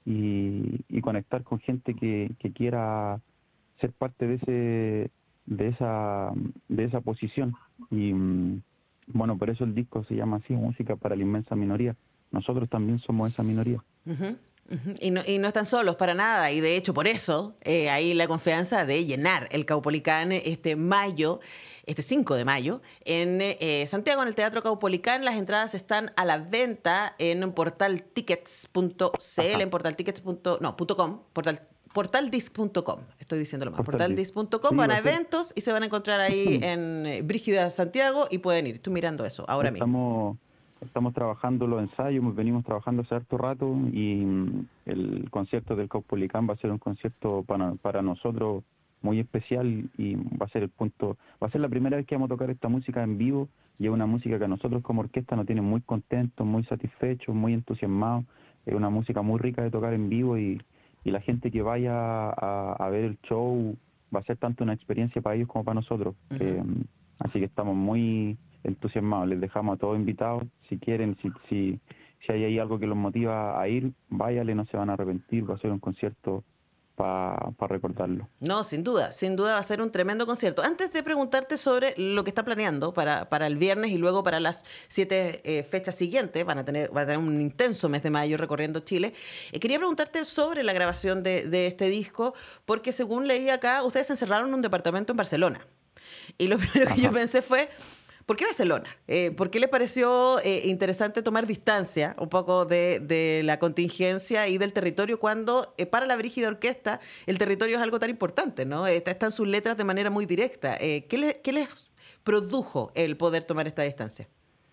y, y conectar con gente que, que quiera ser parte de ese de esa de esa posición. Y bueno, por eso el disco se llama así, Música para la Inmensa Minoría. Nosotros también somos esa minoría. Uh-huh. Uh-huh. Y, no, y no están solos para nada, y de hecho por eso eh, hay la confianza de llenar el Caupolicán este mayo, este cinco de mayo, en eh, Santiago, en el Teatro Caupolicán. Las entradas están a la venta en portal tickets punto c l, en portaltickets. No, punto .com, portal portaldisc punto com, estoy diciéndolo más, portaldisc punto com, sí, van a eventos y se van a encontrar ahí en eh, Brígida, Santiago, y pueden ir. Estoy mirando eso ahora Estamos... mismo. Estamos trabajando los ensayos, venimos trabajando hace harto rato y el concierto del Caupolicán va a ser un concierto para, para nosotros muy especial y va a ser el punto, va a ser la primera vez que vamos a tocar esta música en vivo y es una música que a nosotros como orquesta nos tiene muy contentos, muy satisfechos, muy entusiasmados. Es una música muy rica de tocar en vivo y, y la gente que vaya a, a ver el show va a ser tanto una experiencia para ellos como para nosotros. Uh-huh. eh, así que estamos muy entusiasmados, les dejamos a todos invitados. Si quieren, si si, si hay ahí algo que los motiva a ir, váyale, no se van a arrepentir, va a ser un concierto para pa recordarlo. No, sin duda, sin duda va a ser un tremendo concierto. Antes de preguntarte sobre lo que está planeando para, para el viernes y luego para las siete eh, fechas siguientes, van a tener, van a tener un intenso mes de mayo recorriendo Chile, eh, quería preguntarte sobre la grabación de, de este disco, porque según leí acá, ustedes se encerraron en un departamento en Barcelona. Y lo primero Ajá. que yo pensé fue, ¿por qué Barcelona? Eh, ¿Por qué les pareció eh, interesante tomar distancia un poco de, de la contingencia y del territorio cuando eh, para la Brígida Orquesta el territorio es algo tan importante, ¿no? Está, están sus letras de manera muy directa. Eh, ¿qué, le, ¿Qué les produjo el poder tomar esta distancia?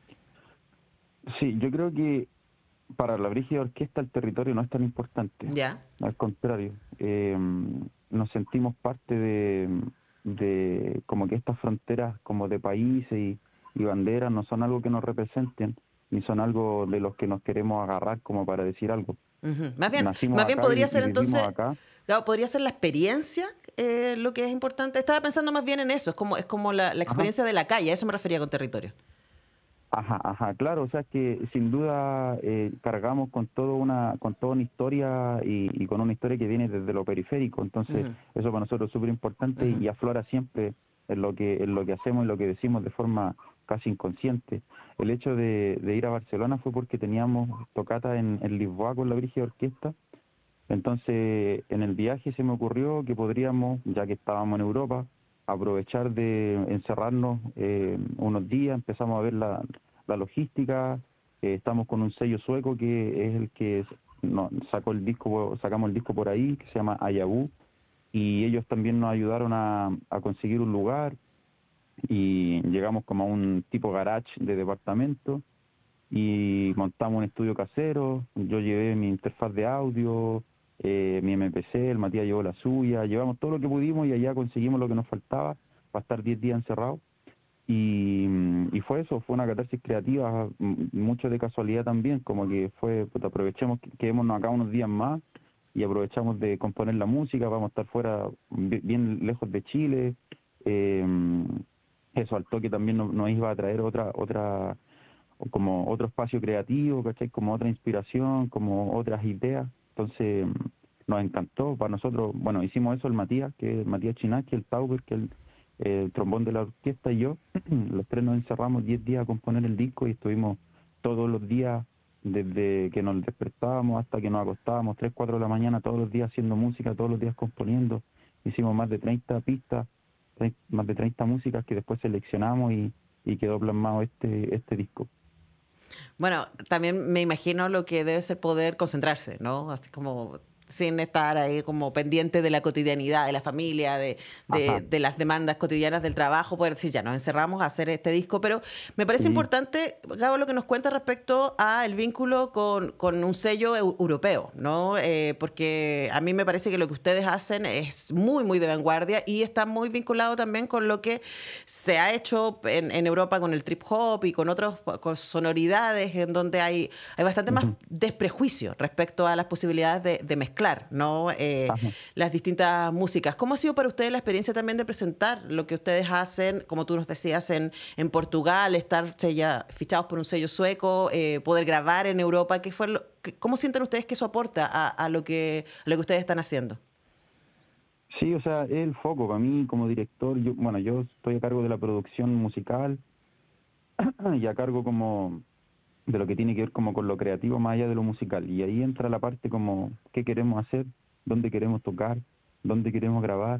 Sí, yo creo que para la Brígida Orquesta el territorio no es tan importante. Ya. Al contrario, eh, nos sentimos parte de... de como que estas fronteras como de países y, y banderas no son algo que nos representen ni son algo de los que nos queremos agarrar como para decir algo. Uh-huh. Más bien, más bien podría y, ser y entonces, acá. Claro, podría ser la experiencia eh, lo que es importante. Estaba pensando más bien en eso, es como es como la, la experiencia Ajá. de la calle, a eso me refería con territorio. Ajá, ajá, claro, o sea que sin duda eh, cargamos con toda una con toda una historia y, y con una historia que viene desde lo periférico, entonces uh-huh. eso para nosotros es súper importante uh-huh. y aflora siempre en lo que en lo que hacemos y lo que decimos de forma casi inconsciente. El hecho de, de ir a Barcelona fue porque teníamos tocata en, en Lisboa con la Brígida Orquesta, entonces en el viaje se me ocurrió que podríamos, ya que estábamos en Europa, aprovechar de encerrarnos eh, unos días, empezamos a ver la, la logística, eh, estamos con un sello sueco que es el que no, sacó el disco, sacamos el disco por ahí, que se llama Ayabu, y ellos también nos ayudaron a, a conseguir un lugar, y llegamos como a un tipo garage de departamento, y montamos un estudio casero, yo llevé mi interfaz de audio, Eh, mi eme pe ce, el Matías llevó la suya, llevamos todo lo que pudimos y allá conseguimos lo que nos faltaba para estar diez días encerrados. Y, y fue eso, fue una catarsis creativa, mucho de casualidad también, como que fue, pues aprovechemos, quedémonos acá unos días más y aprovechamos de componer la música, vamos a estar fuera, bien lejos de Chile. Eh, eso al toque también nos, nos iba a traer otra, otra como otro espacio creativo, ¿cachai? Como otra inspiración, como otras ideas. Entonces nos encantó, para nosotros, bueno, hicimos eso el Matías, que es Matías Chinaki, el Tauber, que es el, el trombón de la orquesta, y yo, los tres nos encerramos diez días a componer el disco y estuvimos todos los días, desde que nos despertábamos hasta que nos acostábamos, tres, cuatro de la mañana, todos los días haciendo música, todos los días componiendo. Hicimos más de treinta pistas, más de treinta músicas que después seleccionamos y, y quedó plasmado este, este disco. Bueno, también me imagino lo que debe ser poder concentrarse, ¿no? Así como sin estar ahí como pendiente de la cotidianidad, de la familia, de, de, de las demandas cotidianas del trabajo, poder decir, ya nos encerramos a hacer este disco. Pero me parece sí. importante, Gabo, lo que nos cuenta respecto al vínculo con, con un sello europeo, ¿no? Eh, porque a mí me parece que lo que ustedes hacen es muy, muy de vanguardia y está muy vinculado también con lo que se ha hecho en, en Europa con el trip hop y con otras sonoridades en donde hay, hay bastante más uh-huh. desprejuicio respecto a las posibilidades de, de mezclar, ¿no? Eh, las distintas músicas. ¿Cómo ha sido para ustedes la experiencia también de presentar lo que ustedes hacen, como tú nos decías, en, en Portugal, estar ya fichados por un sello sueco, eh, poder grabar en Europa? ¿Qué fue lo, qué, ¿Cómo sienten ustedes que eso aporta a, a, lo que, a lo que ustedes están haciendo? Sí, o sea, es el foco. Para mí, como director, yo, bueno, yo estoy a cargo de la producción musical y a cargo como de lo que tiene que ver como con lo creativo más allá de lo musical. Y ahí entra la parte como qué queremos hacer, dónde queremos tocar, dónde queremos grabar.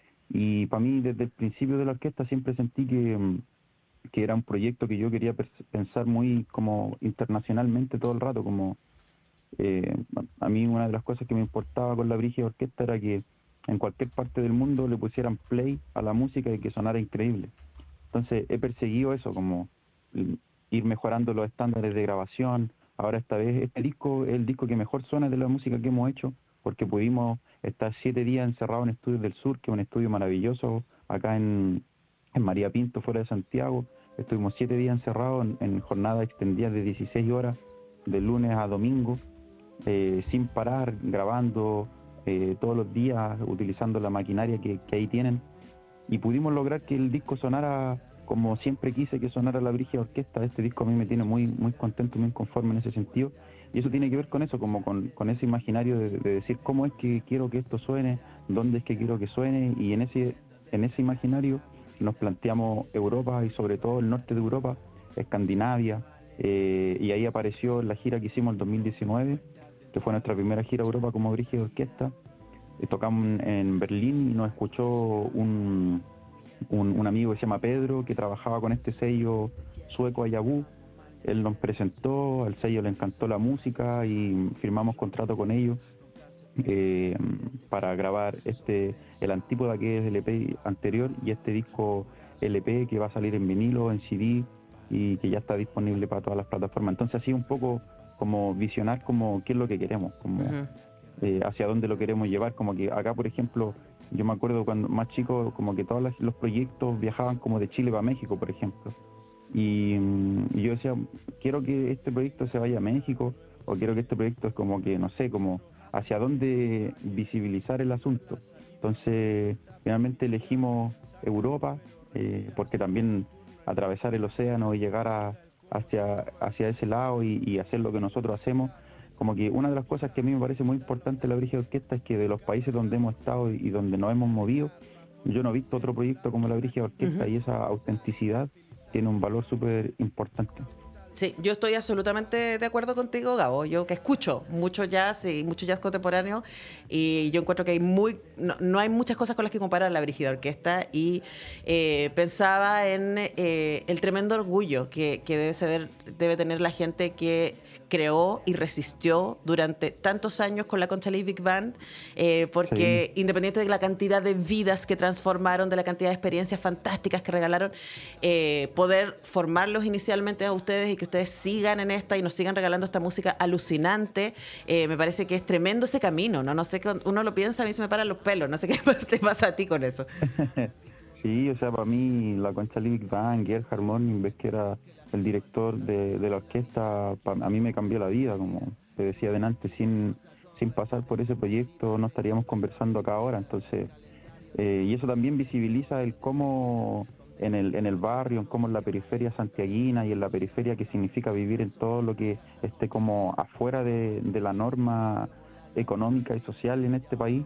Y para mí desde el principio de la orquesta siempre sentí que, que era un proyecto que yo quería pensar muy como internacionalmente todo el rato. Como eh, a mí una de las cosas que me importaba con la Brígida Orquesta era que en cualquier parte del mundo le pusieran play a la música y que sonara increíble. Entonces he perseguido eso, como ir mejorando los estándares de grabación. Ahora esta vez este disco es el disco que mejor suena de la música que hemos hecho, porque pudimos estar siete días encerrados en Estudios del Sur, que es un estudio maravilloso, acá en, en María Pinto, fuera de Santiago. Estuvimos siete días encerrados en, en jornadas extendidas de dieciséis horas, de lunes a domingo, eh, sin parar, grabando eh, todos los días, utilizando la maquinaria que, que ahí tienen. Y pudimos lograr que el disco sonara como siempre quise que sonara la Brígida Orquesta. Este disco a mí me tiene muy muy contento, muy conforme en ese sentido. Y eso tiene que ver con eso, como con, con ese imaginario de, de decir cómo es que quiero que esto suene, dónde es que quiero que suene. Y en ese, en ese imaginario nos planteamos Europa y sobre todo el norte de Europa, Escandinavia. Eh, y ahí apareció la gira que hicimos el dos mil diecinueve, que fue nuestra primera gira a Europa como Brígida Orquesta. Eh, tocamos en Berlín y nos escuchó un... Un, un amigo que se llama Pedro, que trabajaba con este sello sueco Ayabú. Él nos presentó, al sello le encantó la música y firmamos contrato con ellos eh, para grabar este el Antípoda, que es el E P anterior, y este disco L P que va a salir en vinilo, en C D y que ya está disponible para todas las plataformas. Entonces así un poco como visionar como qué es lo que queremos, como uh-huh. eh, hacia dónde lo queremos llevar. Como que acá, por ejemplo, yo me acuerdo cuando más chico, como que todos los proyectos viajaban como de Chile para México, por ejemplo. Y, y yo decía, quiero que este proyecto se vaya a México, o quiero que este proyecto es como que, no sé, como hacia dónde visibilizar el asunto. Entonces, finalmente elegimos Europa, eh, porque también atravesar el océano y llegar a, hacia, hacia ese lado y, y hacer lo que nosotros hacemos. Como que una de las cosas que a mí me parece muy importante de la Brígida Orquesta es que de los países donde hemos estado y, y donde nos hemos movido, yo no he visto otro proyecto como la Brígida Orquesta. Uh-huh. Y esa autenticidad tiene un valor súper importante. Sí, yo estoy absolutamente de acuerdo contigo, Gabo. Yo que escucho mucho jazz y mucho jazz contemporáneo, y yo encuentro que hay muy no, no hay muchas cosas con las que comparar la Brígida Orquesta, y eh, pensaba en eh, el tremendo orgullo que, que debe saber, debe tener la gente que creó y resistió durante tantos años con la Conchalí Big Band, eh, porque sí. Independiente de la cantidad de vidas que transformaron, de la cantidad de experiencias fantásticas que regalaron, eh, poder formarlos inicialmente a ustedes y que ustedes sigan en esta y nos sigan regalando esta música alucinante, eh, me parece que es tremendo ese camino, ¿no? No sé, uno lo piensa, a mí se me paran los pelos, no sé qué te pasa a ti con eso. Sí, o sea, para mí la Conchalí Big Band, Gerhard Morning, ves que era el director de, de la orquesta, a mí me cambió la vida, como te decía delante, sin, sin pasar por ese proyecto no estaríamos conversando acá ahora. Entonces, eh, y eso también visibiliza el cómo en el, en el barrio, en cómo en la periferia santiaguina y en la periferia que significa vivir en todo lo que esté como afuera de, de la norma económica y social en este país,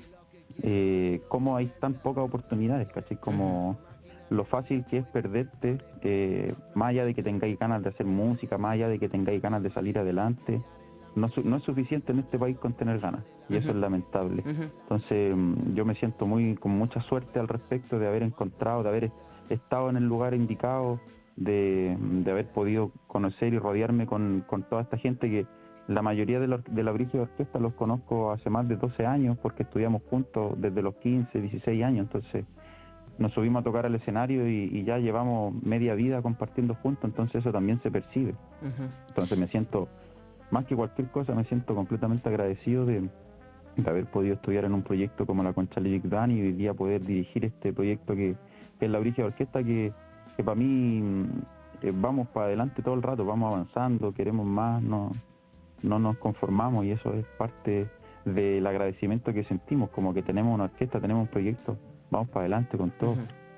eh, cómo hay tan pocas oportunidades, ¿cachai? Como lo fácil que es perderte, eh, más allá de que tengáis ganas de hacer música, más allá de que tengáis ganas de salir adelante, no, no es suficiente en este país con tener ganas, y uh-huh. eso es lamentable. Uh-huh. Entonces yo me siento muy con mucha suerte al respecto de haber encontrado, de haber estado en el lugar indicado, de, de haber podido conocer y rodearme con, con toda esta gente que la mayoría de la, de la Brígida Orquesta los conozco hace más de doce años, porque estudiamos juntos desde los quince, dieciséis años. Entonces nos subimos a tocar al escenario y, y ya llevamos media vida compartiendo juntos, entonces eso también se percibe. Uh-huh. Entonces me siento, más que cualquier cosa, me siento completamente agradecido de, de haber podido estudiar en un proyecto como la Conchalí Big Band y hoy día poder dirigir este proyecto que, que es la Brígida Orquesta, que, que para mí eh, vamos para adelante todo el rato, vamos avanzando, queremos más, no, no nos conformamos, y eso es parte del agradecimiento que sentimos, como que tenemos una orquesta, tenemos un proyecto, vamos para adelante con todo. Uh-huh.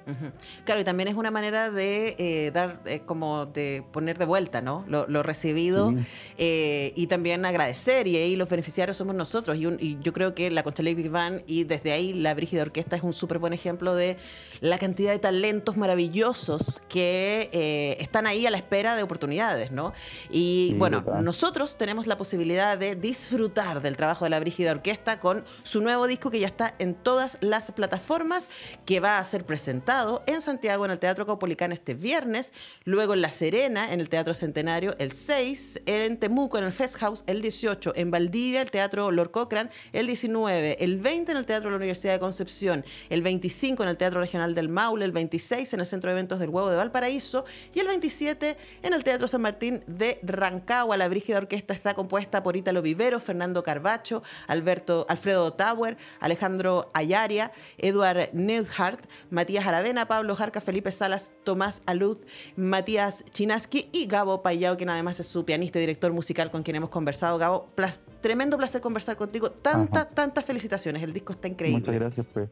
Uh-huh. Claro, y también es una manera de eh, dar, eh, como de poner de vuelta, ¿no? Lo, lo recibido sí. eh, y también agradecer, y ahí los beneficiarios somos nosotros. Y, un, y yo creo que la Conchalí Big Band y desde ahí la Brígida Orquesta es un súper buen ejemplo de la cantidad de talentos maravillosos que eh, están ahí a la espera de oportunidades, ¿no? Y sí, bueno, ¿verdad? Nosotros tenemos la posibilidad de disfrutar del trabajo de la Brígida Orquesta con su nuevo disco que ya está en todas las plataformas, que va a ser presentado en Santiago en el Teatro Caupolicán este viernes, luego en La Serena en el Teatro Centenario el seis, en Temuco en el Fest House el dieciocho, en Valdivia el Teatro Lord Cochrane el diecinueve, el veinte en el Teatro de la Universidad de Concepción, el veinticinco en el Teatro Regional del Maule, el veintiséis en el Centro de Eventos del Huevo de Valparaíso y el veintisiete en el Teatro San Martín de Rancagua. La Brígida Orquesta está compuesta por Ítalo Vivero, Fernando Carbacho, Alberto, Alfredo Tauer, Alejandro Ayaria, Eduard Neudhardt, Matías Aravena, Pablo Jarca, Felipe Salas, Tomás Alud, Matías Chinaski y Gabo Payao, quien además es su pianista y director musical con quien hemos conversado. Gabo, plas, tremendo placer conversar contigo. Tantas, tantas felicitaciones. El disco está increíble. Muchas gracias, pues.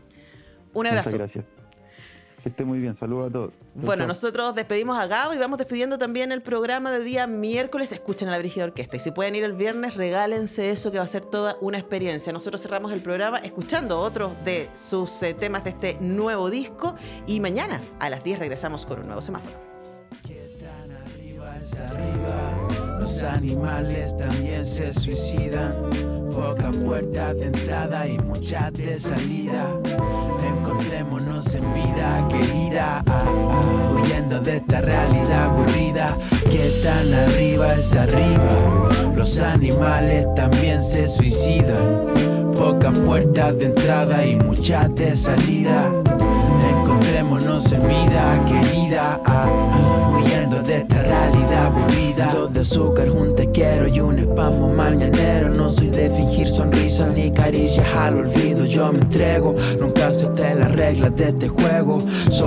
Un abrazo. Muchas gracias. Que esté muy bien, saludos a todos. Bueno, nosotros despedimos a Gabo y vamos despidiendo también el programa de día miércoles. Escuchen a la Brígida Orquesta y si pueden ir el viernes, regálense eso, que va a ser toda una experiencia. Nosotros cerramos el programa escuchando otro de sus eh, temas de este nuevo disco y mañana a las diez regresamos con un nuevo semáforo. ¿Qué tan arriba es arriba? Los animales también se suicidan. Poca puerta de entrada y muchas de salida. Encontrémonos en vida querida, ah, ah, huyendo de esta realidad aburrida. Que tan arriba es arriba, los animales también se suicidan. Pocas puertas de entrada y muchas de salida. Encontrémonos en vida querida, ah, ah, huyendo de esta realidad aburrida. Dos de azúcar, un te quiero y un espamo mañanero. No soy de fingir sonrisas ni caricias al olvido. Yo me entrego, nunca acepté las reglas de este juego.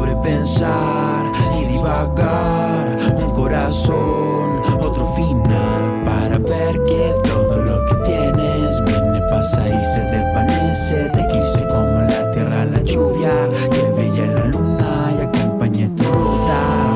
Sobrepensar y divagar, un corazón, otro final. Para ver que todo lo que tienes viene, pasa y se desvanece. Te quise como la tierra, la lluvia, que brilla en la luna y acompañe tu ruta.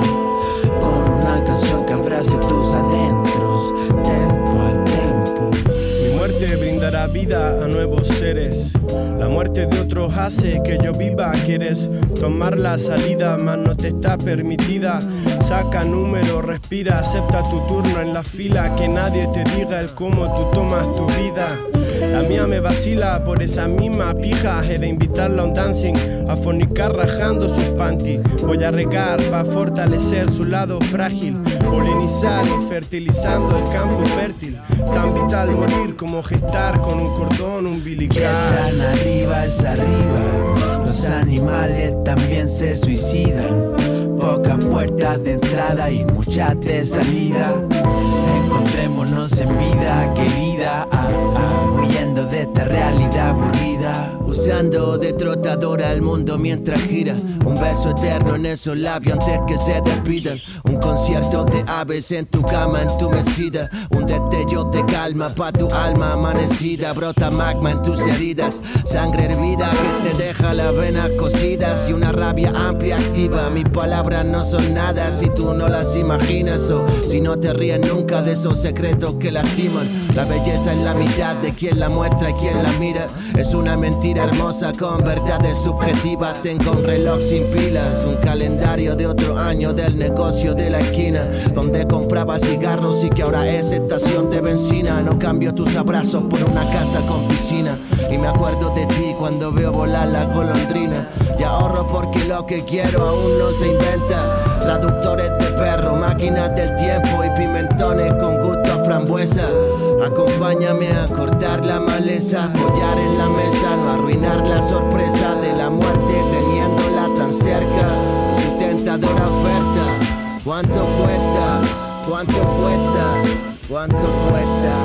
Con una canción que abrace tus adentros, tempo a tempo. Mi muerte brindará vida a nuevos seres. La muerte de otros hace que yo viva. Quieres tomar la salida, mas no te está permitida. Saca número, respira, acepta tu turno en la fila. Que nadie te diga el cómo tú tomas tu vida. La mía me vacila por esa misma pija. He de invitarla a un dancing, a fornicar rajando sus panties. Voy a regar para fortalecer su lado frágil, polinizar y fertilizando el campo fértil. Tan vital morir como gestar con un cordón umbilical. Que tan arriba es arriba, los animales también se suicidan. Pocas puertas de entrada y muchas de salida. Encontrémonos en vida querida, ah, ah, huyendo de esta realidad aburrida. Usando de trotadora el mundo mientras gira. Un beso eterno en esos labios antes que se despidan. Un concierto de aves en tu cama, en tu mesita. Un destello de calma pa' tu alma amanecida. Brota magma en tus heridas, sangre hervida que te deja las venas cosidas. Y una rabia amplia activa. Mis palabras no son nada si tú no las imaginas. O si no te ríes nunca de esos secretos que lastiman. La belleza es la mitad de quien la muestra y quien la mira. Es una mentira hermosa con verdades subjetivas. Tengo un reloj sin pilas, un calendario de otro año del negocio de la esquina, donde compraba cigarros y que ahora es estación de benzina. No cambio tus abrazos por una casa con piscina. Y me acuerdo de ti cuando veo volar la golondrina. Y ahorro porque lo que quiero aún no se inventa. Traductores de perro, máquinas del tiempo y pimentones con gusto a frambuesa. Acompáñame a cortar la maleza, follar en la mesa, no arruinar la sorpresa de la muerte teniéndola tan cerca. Su tentadora oferta, ¿cuánto cuesta? ¿Cuánto cuesta? ¿Cuánto cuesta?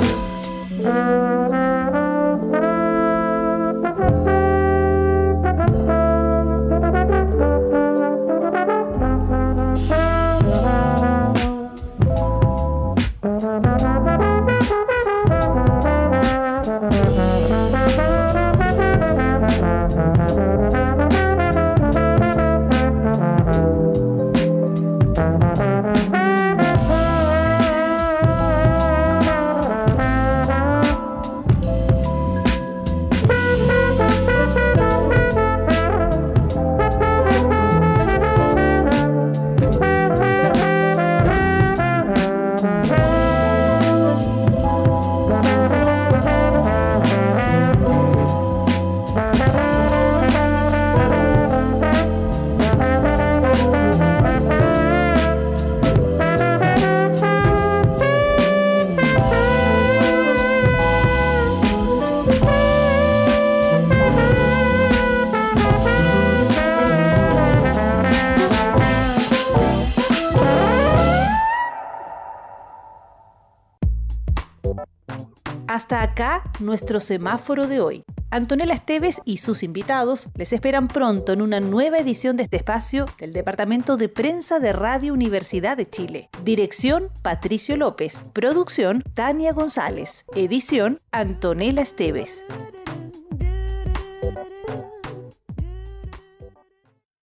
Hasta acá nuestro semáforo de hoy. Antonella Esteves y sus invitados les esperan pronto en una nueva edición de este espacio del Departamento de Prensa de Radio Universidad de Chile. Dirección, Patricio López. Producción, Tania González. Edición, Antonella Esteves.